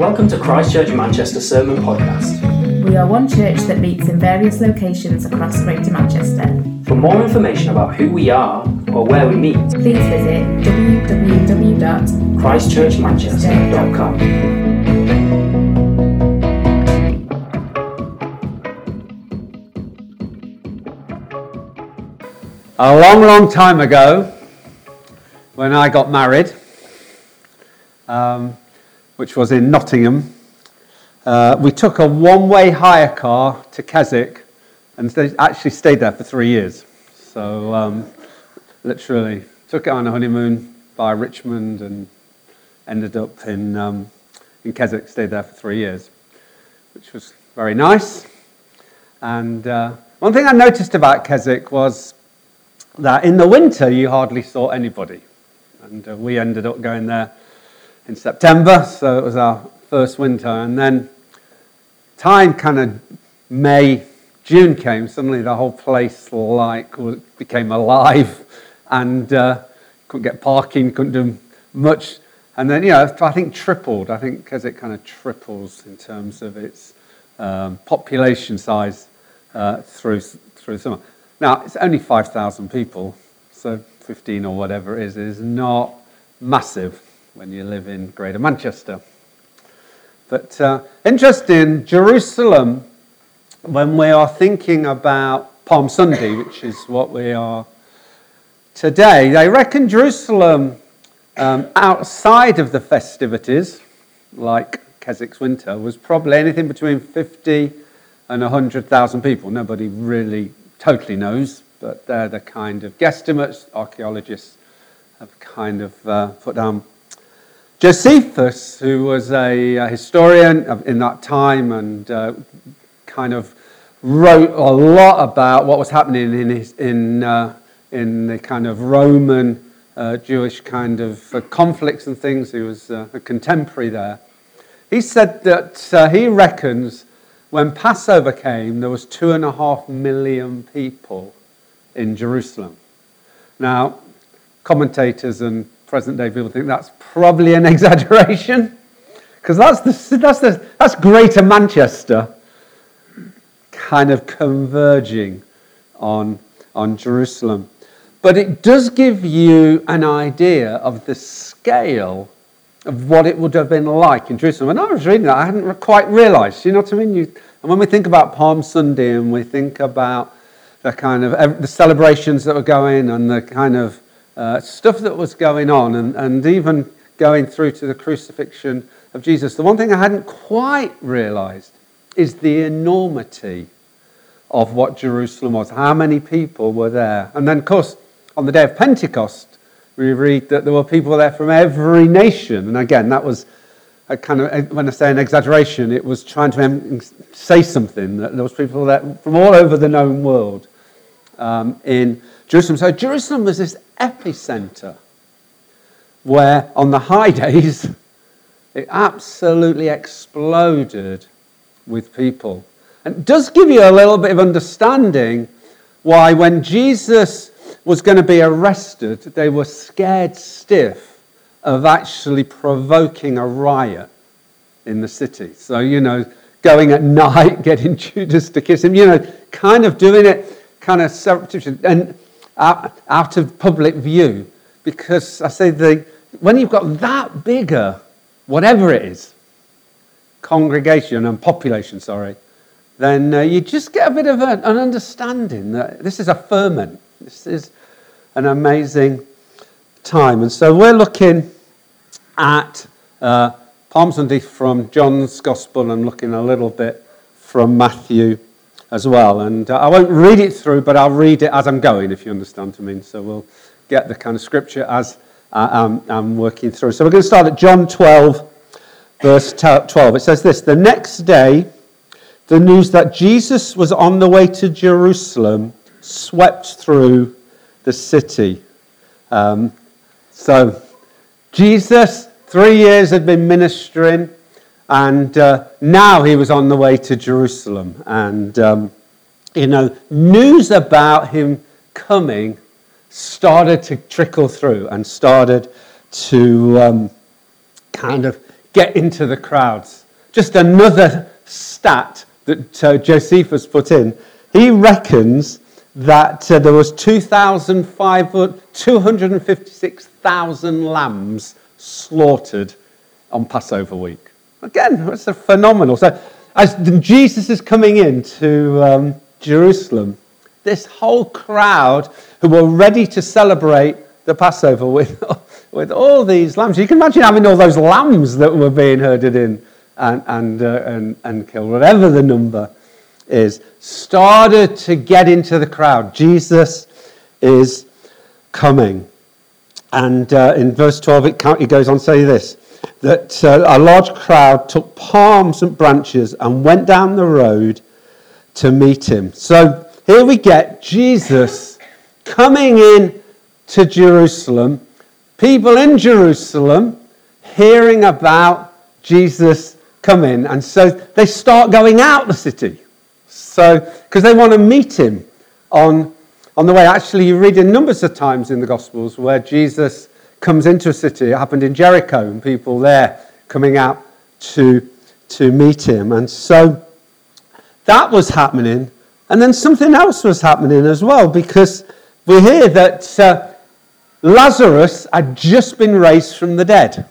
Welcome to Christ Church Manchester Sermon Podcast. We are one church that meets in various locations across Greater Manchester. For more information about who we are or where we meet, please visit www.christchurchmanchester.com. A long, long time ago, when I got married, which was in Nottingham, we took a one-way hire car to Keswick and actually stayed there for 3 years. So literally took it on a honeymoon by Richmond and ended up in Keswick, stayed there for 3 years, which was very nice. And one thing I noticed about Keswick was that in the winter you hardly saw anybody. And we ended up going there in September, so it was our first winter. And then time kind of May, June came, suddenly the whole place became alive and couldn't get parking, couldn't do much. And then, I think tripled. I think Keswick kind of triples in terms of its population size through summer. Now, it's only 5,000 people, so 15 or whatever it is not massive when you live in Greater Manchester. But interesting, Jerusalem, when we are thinking about Palm Sunday, which is what we are today, they reckon Jerusalem outside of the festivities, like Keswick's winter, was probably anything between 50 and 100,000 people. Nobody really totally knows, but they're the kind of guesstimates archaeologists have kind of put down. Josephus, who was a historian in that time and kind of wrote a lot about what was happening in the kind of Roman Jewish kind of conflicts and things. He was a contemporary there. He said that he reckons when Passover came, there was 2.5 million people in Jerusalem. Now, commentators and present-day people think that's probably an exaggeration, because that's Greater Manchester kind of converging on Jerusalem. But it does give you an idea of the scale of what it would have been like in Jerusalem. When I was reading that, I hadn't quite realised, you know what I mean? And when we think about Palm Sunday and we think about the kind of the celebrations that were going and the kind of stuff that was going on and even going through to the crucifixion of Jesus, the one thing I hadn't quite realised is the enormity of what Jerusalem was, how many people were there. And then, of course, on the day of Pentecost, we read that there were people there from every nation. And again, that was a kind of, when I say an exaggeration, it was trying to say something, that there was people there from all over the known world in Jerusalem. So Jerusalem was this epicenter where on the high days it absolutely exploded with people. And it does give you a little bit of understanding why when Jesus was going to be arrested, they were scared stiff of actually provoking a riot in the city. So, going at night, getting Judas to kiss him, kind of doing it kind of surreptitiously and out of public view. Because I say when you've got that bigger, whatever it is, congregation and population, then you just get a bit of an understanding that this is a ferment. This is an amazing time. And so we're looking at Palm Sunday from John's Gospel and looking a little bit from Matthew as well. And I won't read it through, but I'll read it as I'm going, if you understand what I mean. So we'll get the kind of scripture as I'm working through. So we're going to start at John 12, verse 12. It says this: "The next day, the news that Jesus was on the way to Jerusalem swept through the city." So Jesus, 3 years had been ministering, and now he was on the way to Jerusalem. And, news about him coming started to trickle through and started to kind of get into the crowds. Just another stat that Josephus put in. He reckons that there was 256,000 lambs slaughtered on Passover week. Again, that's a phenomenal. So as Jesus is coming into Jerusalem, this whole crowd who were ready to celebrate the Passover with all these lambs. You can imagine having all those lambs that were being herded in and killed, whatever the number is, started to get into the crowd. Jesus is coming. And in verse 12, it goes on to say this, that a large crowd took palms and branches and went down the road to meet him. So here we get Jesus coming in to Jerusalem, people in Jerusalem hearing about Jesus coming, and so they start going out the city. So, because they want to meet him on the way. Actually, you read in numbers of times in the Gospels where Jesus comes into a city. It happened in Jericho, and people there coming out to meet him. And so that was happening. And then something else was happening as well, because we hear that Lazarus had just been raised from the dead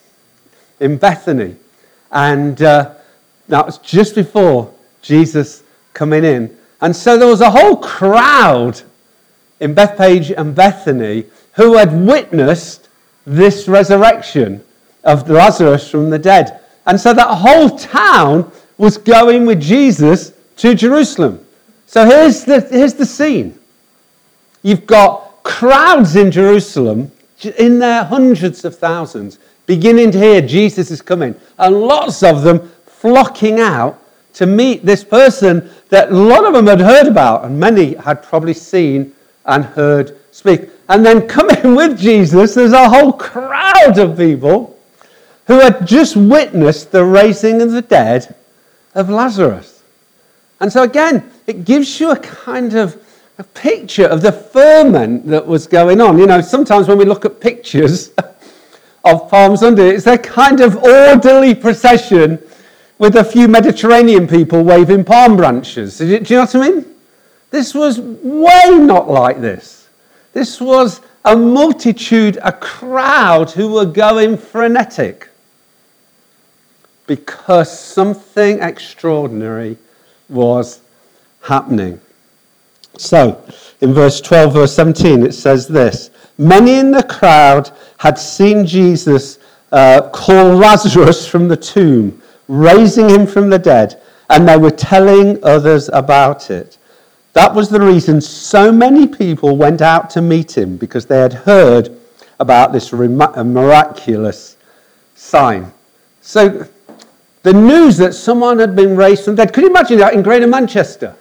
in Bethany. And that was just before Jesus coming in. And so there was a whole crowd in Bethpage and Bethany who had witnessed this resurrection of Lazarus from the dead. And so that whole town was going with Jesus to Jerusalem. So here's the scene. You've got crowds in Jerusalem, in their hundreds of thousands, beginning to hear Jesus is coming. And lots of them flocking out to meet this person that a lot of them had heard about, and many had probably seen and heard speak. And then coming with Jesus, there's a whole crowd of people who had just witnessed the raising of the dead of Lazarus. And so again, it gives you a kind of a picture of the ferment that was going on. You know, sometimes when we look at pictures of Palm Sunday, it's a kind of orderly procession with a few Mediterranean people waving palm branches. Do you know what I mean? This was way not like this. This was a multitude, a crowd who were going frenetic because something extraordinary was happening. So, in verse 12, verse 17, it says this: many in the crowd had seen Jesus call Lazarus from the tomb, raising him from the dead, and they were telling others about it. That was the reason so many people went out to meet him, because they had heard about this miraculous sign. So, the news that someone had been raised from the dead. Could you imagine that in Greater Manchester?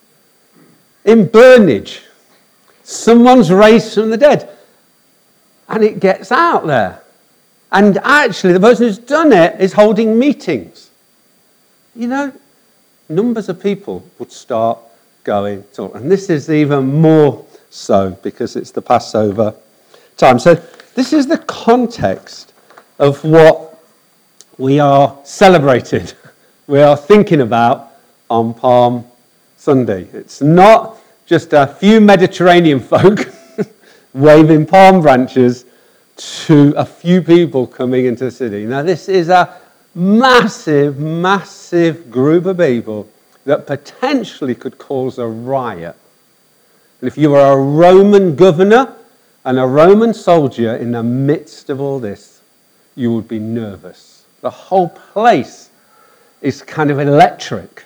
In Burnage, someone's raised from the dead. And it gets out there. And actually, the person who's done it is holding meetings. You know, numbers of people would start going to. And this is even more so because it's the Passover time. So this is the context of what we are celebrating, we are thinking about on Palm Sunday. It's not just a few Mediterranean folk waving palm branches to a few people coming into the city. Now, this is a massive, massive group of people that potentially could cause a riot. And if you were a Roman governor and a Roman soldier in the midst of all this, you would be nervous. The whole place is kind of electric.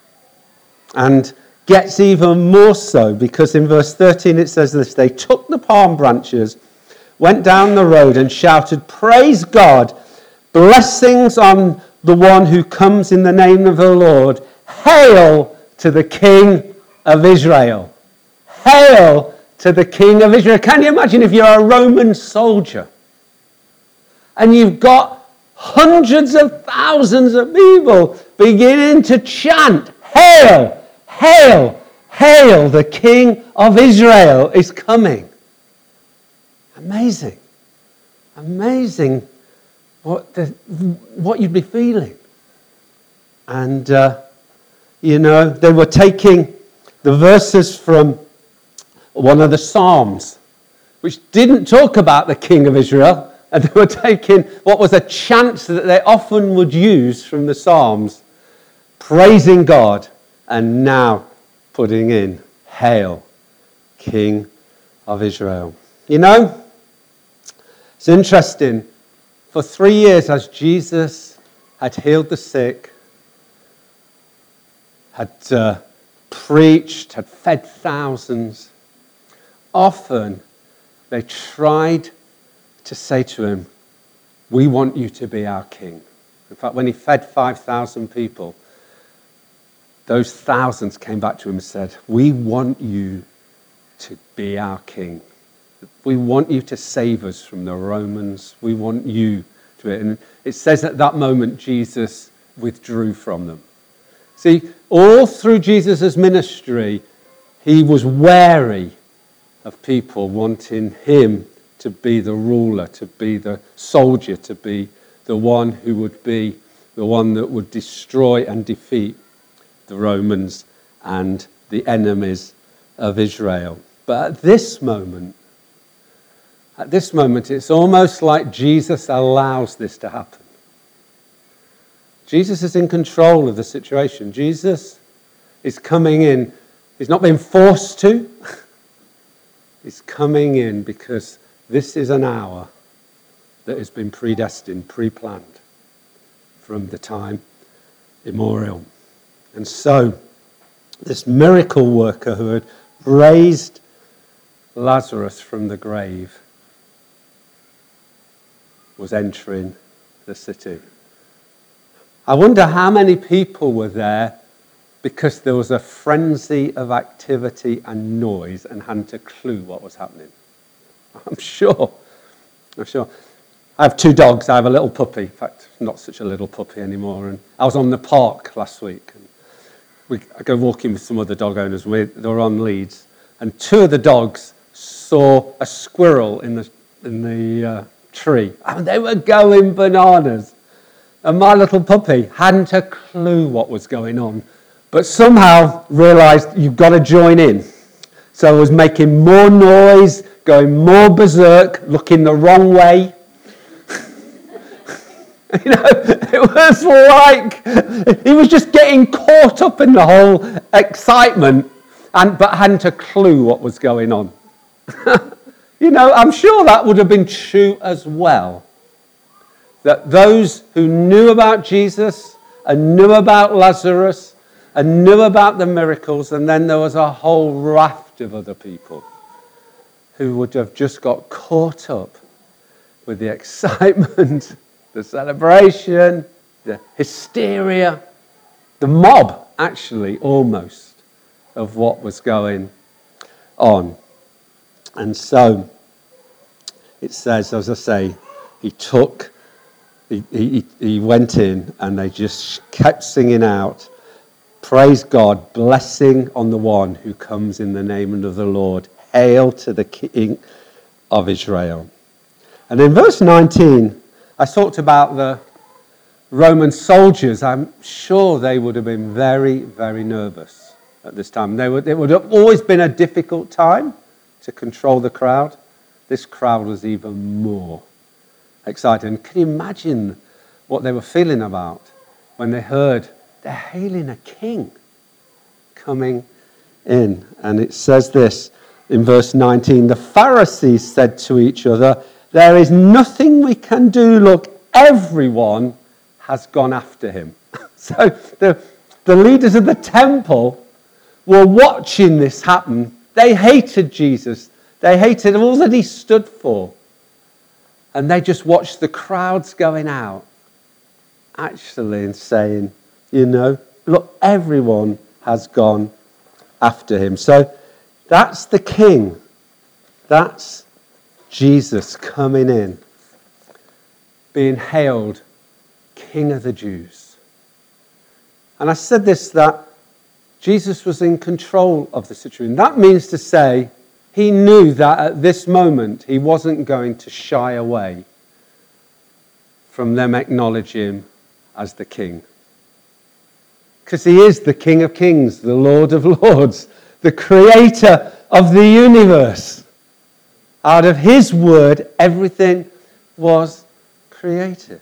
And gets even more so because in verse 13 it says this: they took the palm branches, went down the road and shouted, "Praise God, blessings on the one who comes in the name of the Lord. Hail to the King of Israel." Hail to the King of Israel. Can you imagine if you're a Roman soldier and you've got hundreds of thousands of people beginning to chant, "Hail, hail, hail, the King of Israel is coming." Amazing. Amazing what you'd be feeling. And, they were taking the verses from one of the Psalms, which didn't talk about the king of Israel, and they were taking what was a chant that they often would use from the Psalms, praising God, and now putting in, Hail, King of Israel. It's interesting. For 3 years, as Jesus had healed the sick, had preached, had fed thousands, often they tried to say to him, we want you to be our king. In fact, when he fed 5,000 people, those thousands came back to him and said, we want you to be our king. We want you to save us from the Romans. We want you to it. And it says at that moment, Jesus withdrew from them. See, all through Jesus' ministry, he was wary of people wanting him to be the ruler, to be the soldier, to be the one who would be the one that would destroy and defeat the Romans and the enemies of Israel. But at this moment, it's almost like Jesus allows this to happen. Jesus is in control of the situation. Jesus is coming in. He's not being forced to. He's coming in because this is an hour that has been predestined, pre-planned from the time immemorial. And so, this miracle worker who had raised Lazarus from the grave was entering the city. I wonder how many people were there because there was a frenzy of activity and noise and hadn't a clue what was happening. I'm sure. I have 2 dogs. I have a little puppy. In fact, not such a little puppy anymore. And I was on the park last week. And I go walking with some other dog owners. They were on leads. And 2 of the dogs saw a squirrel in the tree. And they were going bananas. And my little puppy hadn't a clue what was going on, but somehow realised you've got to join in. So I was making more noise, going more berserk, looking the wrong way. It was like he was just getting caught up in the whole excitement, but hadn't a clue what was going on. I'm sure that would have been true as well. That those who knew about Jesus and knew about Lazarus and knew about the miracles, and then there was a whole raft of other people who would have just got caught up with the excitement, the celebration, the hysteria, the mob, actually, almost, of what was going on. And so, it says, as I say, he went in and they just kept singing out, praise God, blessing on the one who comes in the name of the Lord. Hail to the King of Israel. And in verse 19, I talked about the Roman soldiers. I'm sure they would have been very, very nervous at this time. It would have always been a difficult time to control the crowd. This crowd was even more excited. And can you imagine what they were feeling about when they heard they're hailing a king coming in? And it says this in verse 19, the Pharisees said to each other, there is nothing we can do. Look, everyone has gone after him. So the leaders of the temple were watching this happen. They hated Jesus. They hated all that he stood for. And they just watched the crowds going out, actually, and saying, look, everyone has gone after him. So that's the king. That's Jesus coming in, being hailed King of the Jews. And I said this, that Jesus was in control of the situation. That means to say, he knew that at this moment he wasn't going to shy away from them acknowledging him as the king. Because he is the King of Kings, the Lord of Lords, the creator of the universe. Out of his word, everything was created.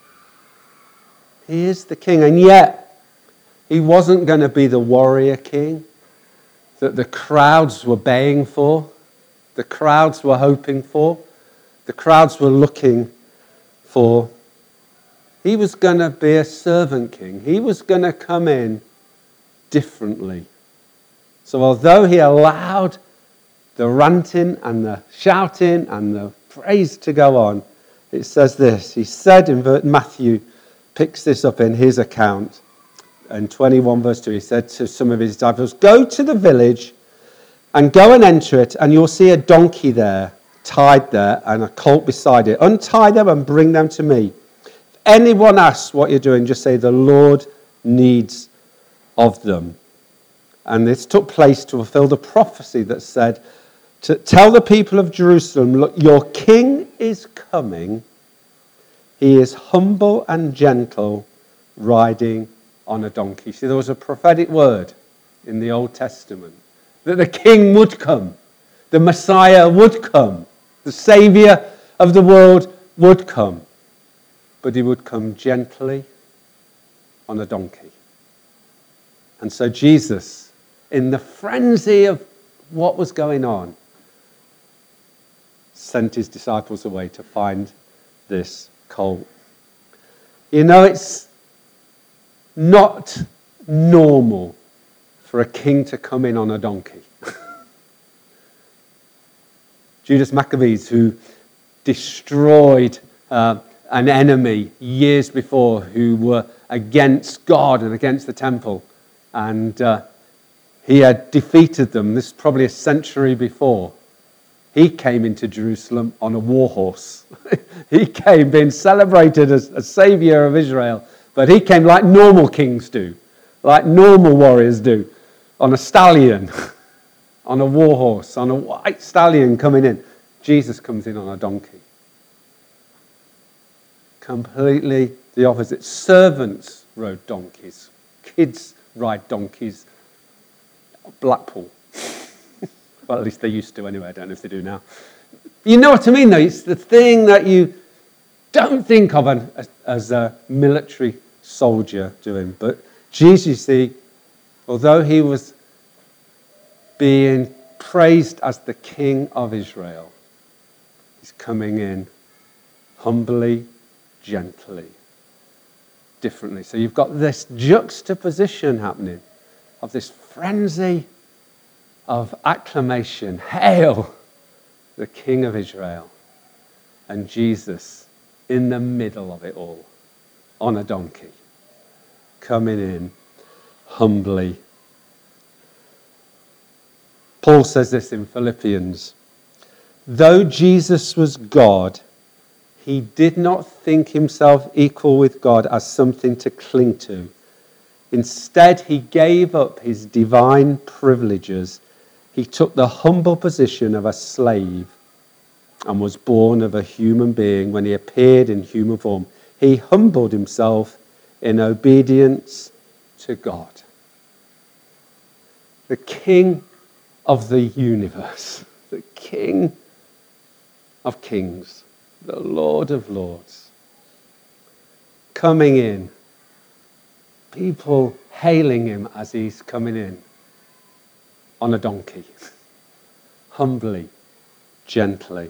He is the king, and yet he wasn't going to be the warrior king that the crowds were baying for, the crowds were hoping for, the crowds were looking for. He was going to be a servant king. He was going to come in differently. So although he allowed the ranting and the shouting and the praise to go on, it says this. He said in Matthew, picks this up in his account, in 21 verse 2, he said to some of his disciples, "Go to the village and go and enter it, and you'll see a donkey there, tied there, and a colt beside it. Untie them and bring them to me. If anyone asks what you're doing, just say, the Lord needs of them." And this took place to fulfill the prophecy that said, to tell the people of Jerusalem, "Look, your king is coming. He is humble and gentle, riding on a donkey." See, there was a prophetic word in the Old Testament that the king would come, the Messiah would come, the Saviour of the world would come, but he would come gently on a donkey. And so Jesus, in the frenzy of what was going on, sent his disciples away to find this colt. You know, it's not normal for a king to come in on a donkey. Judas Maccabees, who destroyed an enemy years before who were against God and against the temple, and he had defeated them. This is probably a century before. He came into Jerusalem on a war horse. He came being celebrated as a saviour of Israel, but he came like normal kings do, like normal warriors do, on a stallion, on a war horse, on a white stallion coming in. Jesus comes in on a donkey. Completely the opposite. Servants rode donkeys. Kids ride donkeys. Blackpool. Well, at least they used to anyway. I don't know if they do now. You know what I mean, though? It's the thing that you don't think of as a military soldier doing. But Jesus, you see, although he was being praised as the King of Israel, he's coming in humbly, gently, differently. So you've got this juxtaposition happening of this frenzy of acclamation. Hail, the King of Israel. And Jesus in the middle of it all, on a donkey, coming in humbly. Paul says this in Philippians. Though Jesus was God, he did not think himself equal with God as something to cling to. Instead, he gave up his divine privileges. He took the humble position of a slave and was born of a human being. When he appeared in human form, he humbled himself in obedience to God. The King of the universe, the King of kings, the Lord of lords, coming in, people hailing him as he's coming in on a donkey, humbly, gently.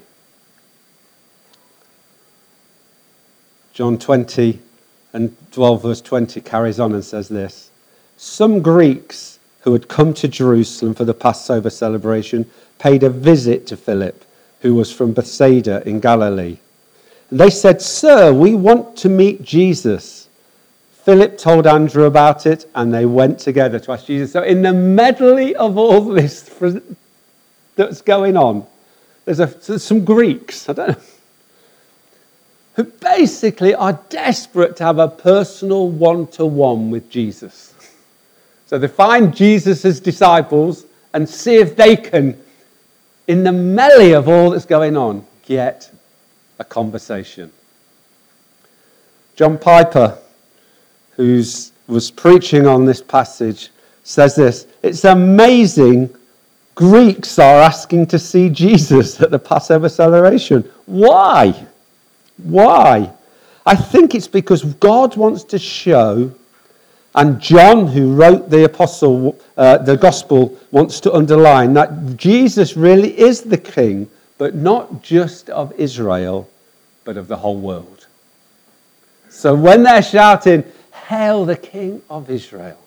John 20 and 12 verse 20 carries on and says this. Some Greeks who had come to Jerusalem for the Passover celebration paid a visit to Philip, who was from Bethsaida in Galilee. And they said, "Sir, we want to meet Jesus." Philip told Andrew about it, and they went together to ask Jesus. So in the medley of all this that's going on, there's some Greeks, I don't know, who basically are desperate to have a personal one-to-one with Jesus. So they find Jesus' disciples and see if they can, in the melee of all that's going on, get a conversation. John Piper, who was preaching on this passage, says this: "It's amazing Greeks are asking to see Jesus at the Passover celebration. Why? Why? I think it's because God wants to show, and John, who wrote the gospel, wants to underline that Jesus really is the king, but not just of Israel, but of the whole world." So when they're shouting, "Hail the King of Israel,"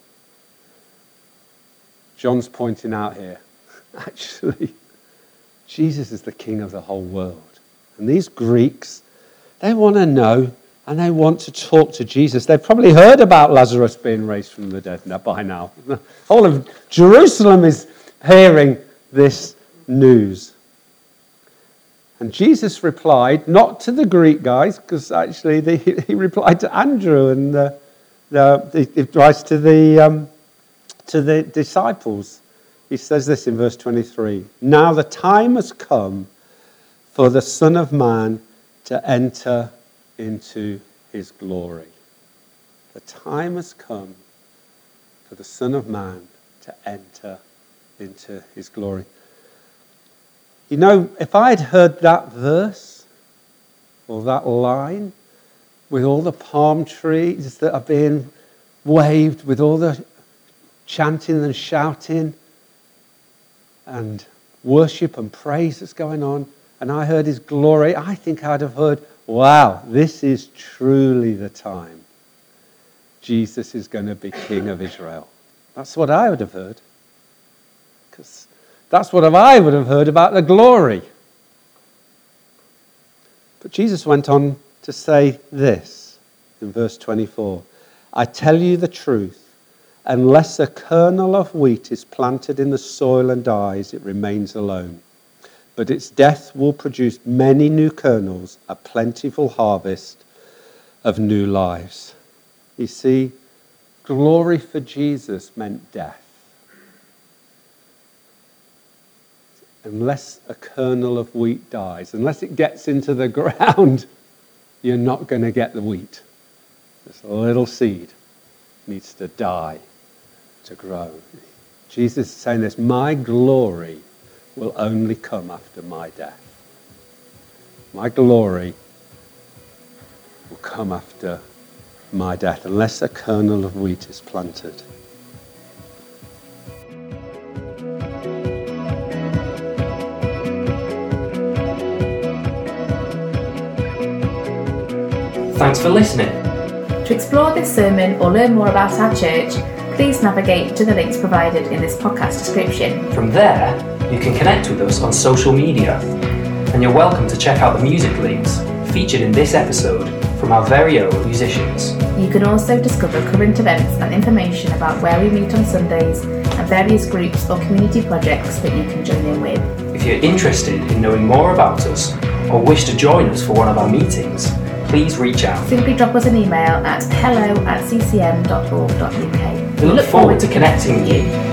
John's pointing out here, actually, Jesus is the king of the whole world. And these Greeks, they want to know and they want to talk to Jesus. They've probably heard about Lazarus being raised from the dead by now. The whole of Jerusalem is hearing this news. And Jesus replied, not to the Greek guys, because actually he replied to Andrew, and he replies to the disciples. He says this in verse 23, "Now the time has come for the Son of Man to enter into his glory." The time has come for the Son of Man to enter into his glory. You know, if I had heard that verse or that line with all the palm trees that are being waved, with all the chanting and shouting and worship and praise that's going on, and I heard his glory, I think I'd have heard, wow, this is truly the time Jesus is going to be King of Israel. That's what I would have heard. Because that's what I would have heard about the glory. But Jesus went on to say this in verse 24, "I tell you the truth, unless a kernel of wheat is planted in the soil and dies, it remains alone. But its death will produce many new kernels, a plentiful harvest of new lives." You see, glory for Jesus meant death. Unless a kernel of wheat dies, unless it gets into the ground, you're not going to get the wheat. This little seed needs to die to grow. Jesus is saying this, my glory will only come after my death. My glory will come after my death, unless a kernel of wheat is planted. Thanks for listening. To explore this sermon or learn more about our church, please navigate to the links provided in this podcast description. From there, you can connect with us on social media, and you're welcome to check out the music links featured in this episode from our very own musicians. You can also discover current events and information about where we meet on Sundays and various groups or community projects that you can join in with. If you're interested in knowing more about us or wish to join us for one of our meetings, please reach out. Simply drop us an email at hello@ccm.org.uk. We look forward to connecting with you.